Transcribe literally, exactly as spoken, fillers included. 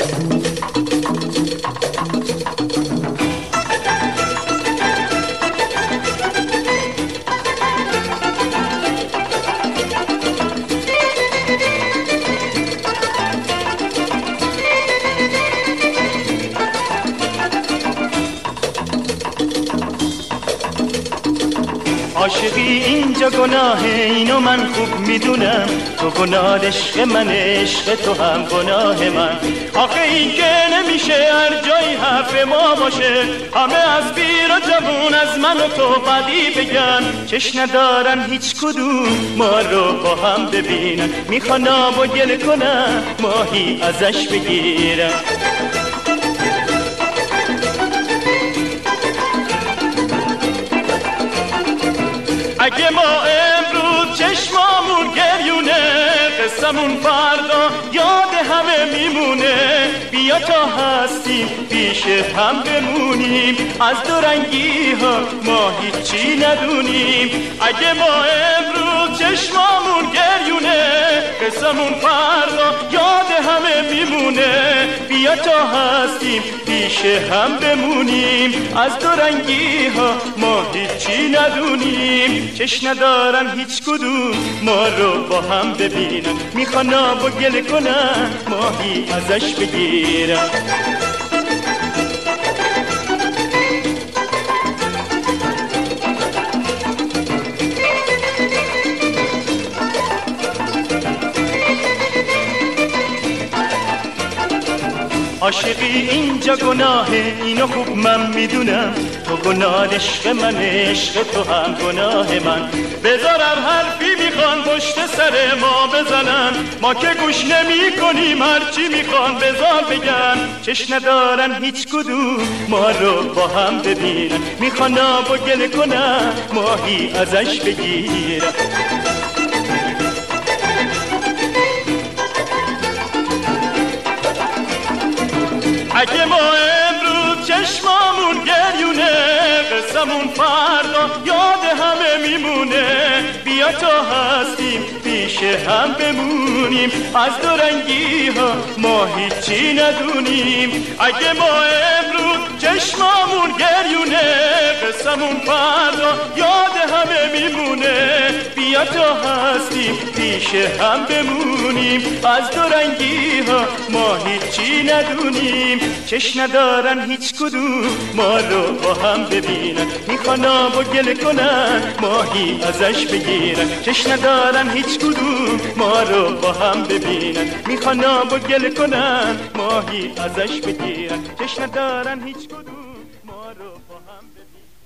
عاشقی اینجا گناهه، اینو من خوب میدونم، تو گناه عشق من، عشق تو هم گناه من. آخه این که نمیشه هر جایی حرف ما باشه، همه از پیر و جوون از من و تو بدی بگن، چش ندارن هیچ کدوم ما رو با هم ببینن، میخوان آب و گل کنن ماهی ازش بگیرن. اگه ما امروز چشمامون گریونه، قصمون فردا یاد همه میمونه. بیا تا هستیم پیش هم بمونیم، از دو رنگی ها ما هیچی ندونیم. اگه ما امروز چشمامون گریونه، قصمون فردا یاد همه میمونه. بیا تا هستیم پیش هم بمونیم، از دو رنگی ها ما هیچی ندونیم. چش ندارن هیچ کدوم ما رو با هم ببینن، میخوان آب و گل کنن ماهی ازش بگیرن. عاشقی اینجا گناهه، اینو خوب من میدونم، تو گناه عشق من، عشق تو هم گناه من. بذارم حرفی میخوان پشت سر ما بزنن، ما که گوش نمی کنیم هرچی میخوان بذار بگن. چش ندارن هیچ کدوم ما رو با هم ببینن، میخوان آب و گل کنن ماهی ازش بگیرن. اگه ما امروز چشمامون گریونه، قصمون فردا یاد همه میمونه. بیا تا هستیم پیش هم بمونیم، از دو رنگی ها ما هیچی ندونیم. اگه ما امروز چشمامون گریونه، قصمون فردا یاد همه میمونه. بیا تا هستیم پیش هم بمونیم، از دو رنگی ها ما هیچی ندونیم. چش ندارن هیچ کدوم ما رو با هم ببینن، میخوان آب و گل کنن ماهی ازش بگیرن. چش ندارن هیچ کدوم ما رو با هم ببینن، میخوان آب و گل کنن ماهی ازش بگیرن. چش ندارن هیچ کدوم ما رو با هم ببینن.